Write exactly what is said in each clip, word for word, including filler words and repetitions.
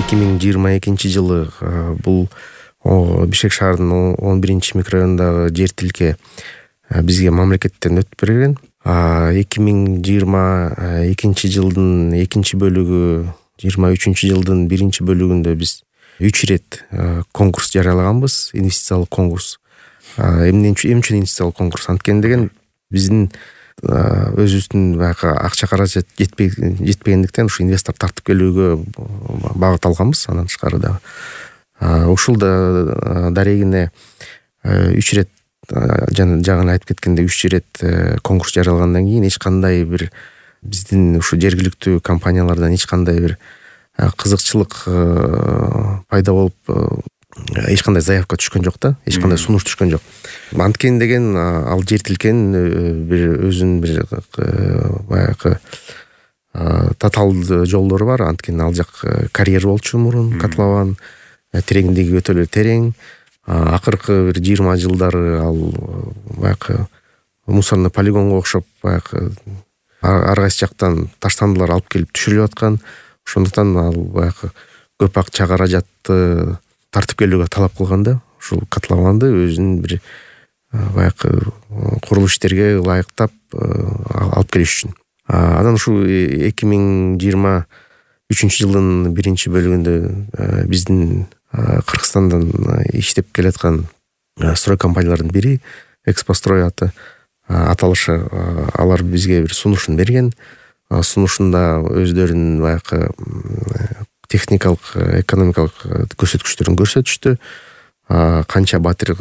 эки миң жыйырма экинчи жылы бул Бишкек шаарынын он биринчи микрорайонундагы жер тилке бизге мамлекеттен өтүп берилген. эки миң жыйырма экинчи жылдын экинчи бөлүгү, жыйырма үчүнчү жылдын биринчи бөлүгүндө биз үч ирет конкурс жарыялаганбыз, инвестициялык конкурс. Эмне үчүн инвестициялык конкурс? Анткени деген биздин өзүбүздүн баягы акча каражат жетпегендиктен ушу инвестор тартып келүүгө багыт алганбыз. Андан тышкары да ушул да дарегине үч ирет, жагын айтып кеткенде үч ирет конкурс жарыялагандан кийин эч кандай бир биздин ушу жергиликтүү компаниялардан эч кандай бир кызыкчылык пайда болуп эч кандай заявка түшкөн жок да, эч кандай сунуш түшкөн жок. Анткени деген ал жер тилкенин бир өзүнүн бир баягы татаал жолдору бар. Анткени ал жак карьер болчу мурун, котлован, тереңдиги өтө эле терең. Акыркы бир жыйырма жылдары ал баягы мусорный полигонго окшоп баягы ар кайсы жактан таштандылар алып келип түшүрүлүп аткан. Ошондуктан ал баягы көп акча каражатты тартып келүүгө талап кылган да, ушул котлованды өзүнүн бир баягы курулуш иштерге ылайыктап алып келиш үчүн. Анан ушул эки миң жыйырма үчүнчү жылдын биринчи бөлүгүндө биздин Кыргызстандан иштеп келаткан строй компаниялардын бири Экспострой аты аталышы, алар бизге бир сунушун берген. Сунушунда өздөрүнүн баягы техникалык, экономикалык көрсөткүчтөрүн көрсөтүштү. Канча батир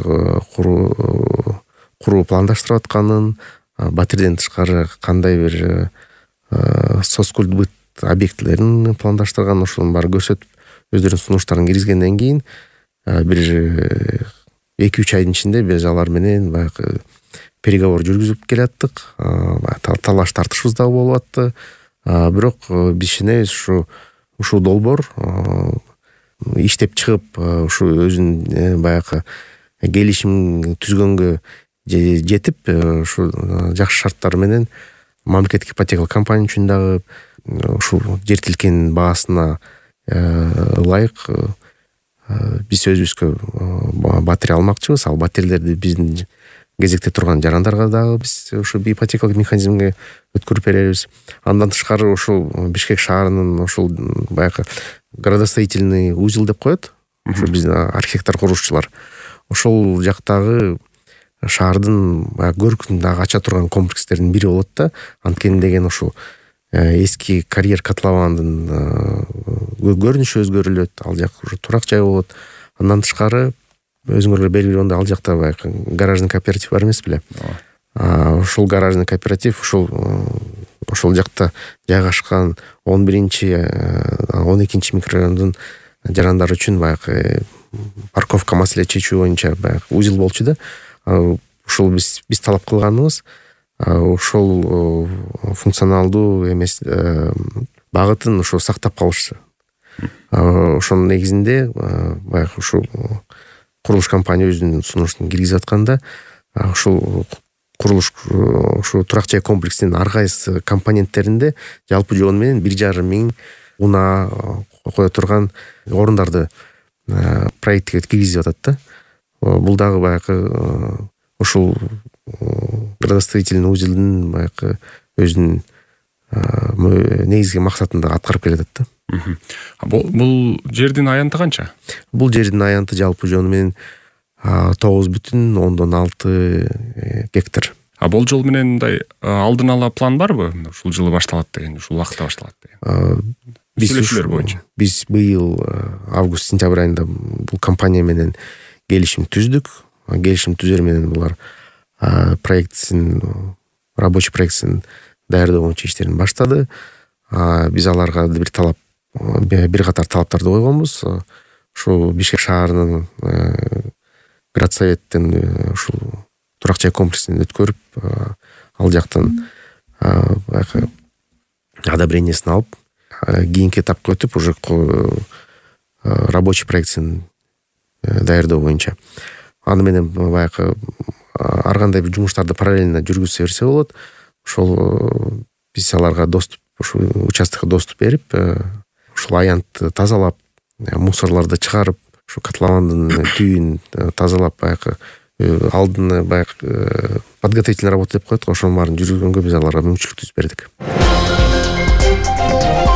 куруу куруу пландаштырып атканын, батирден тышкары кандай бир соцкульт быт объектилерин пландаштырган, ошонун баары көрсөтүп өздөрүнүн сунуштарын киргизгенден кийин бир эки үч айдын ичинде биз алар менен баягы переговор жүргүзүп келаттык. Талаш тартышыбыз дагы болуп атты. Бирок биз ишенебиз, ушу ушул долбоор иштеп чыгып, ушу өзүнүн баягы келишим түзгөнгө жетип, ушу жакшы шарттар менен мамлекеттик ипотекалык компания үчүн дагы ушул жер тилкенин баасына ылайык биз өзүбүзгө батир алмакчыбыз. Ал батирлерди биздин кезекте турган жарандарга дагы биз ушу ипотекалык механизмге өткөрүп беребиз. Андан тышкары ушул Бишкек шаарынын ушул баягы градостроительный узел деп коет. Ушу биздин архитектор куруушчулар. Ошол жактагы шаардын көркүн дагы ача турган комплекстердин бири болот да. Анткени деген ушул эски карьер котловандын көрүнүшү өзгөрүлөт, ал жак уже турак жай болот. Андан тышкары өзүңөргө белгилүү, ал жакта баягы гаражный кооператив бар эмес беле? Ушул гаражный кооператив ушул ошол жакта жайгашкан он биринчи он экинчи микрорайондун жарандары үчүн баягы парковка маселе чечүү боюнча баягы узел болчу да. Ушул биз биз талап кылганыбыз ошол функционалдуу эмес багытын ошо сактап калышчы. Ошонун негизинде баягы ушул курулуш компания өзүнүн сунушун киргизип атканда, ушул курулуш ушу турак жай комплексинин ар кайсы компоненттеринде жалпы жоон менен бир жарым миң унаа кое турган орундарды проектке киргизип атат да. Бул дагы баягы ушул градостроительный узелдин баягы өзүнүн негизги максатын да аткарып келатат да. Бул жердин аянты канча? Бул жердин аянты жалпы жону менен тогуз бүтүн ондон алты гектар. А болжол менен мындай алдын ала план барбы? Ушул жылы башталат деген, ушул убакытта башталат деген. Сүйлөшүүлөр боюнча. Биз быйыл август-сентябрь айында бул компания менен келишим түздүк. Келишим түзөр менен булар проектсин, рабочий проектсин даярдоо боюнча иштерин баштады. Биз аларга бир талап, бир катар талаптарды койгонбуз. Ушул Бишкек шаарынын градсоветтен ушул турак жай комплексин өткөрүп, ал жактан баягы одобрениесин алып, кийинки этапка өтүп, уже рабочий проектсин даярдоо боюнча. Аны менен баягы ар кандай бир жумуштарды параллельно жүргүзө берсе болот. Ошол биз аларга доступ, ушул участкага доступ берип, ушул аянтты тазалап, мусорларды чыгарып, ушу котловандын түбүн тазалап, баягы алдыны баягы подготовительный работа деп коет го, ошонун баарын жүргүзгөнгө биз аларга мүмкүнчүлүк түзүп бердик.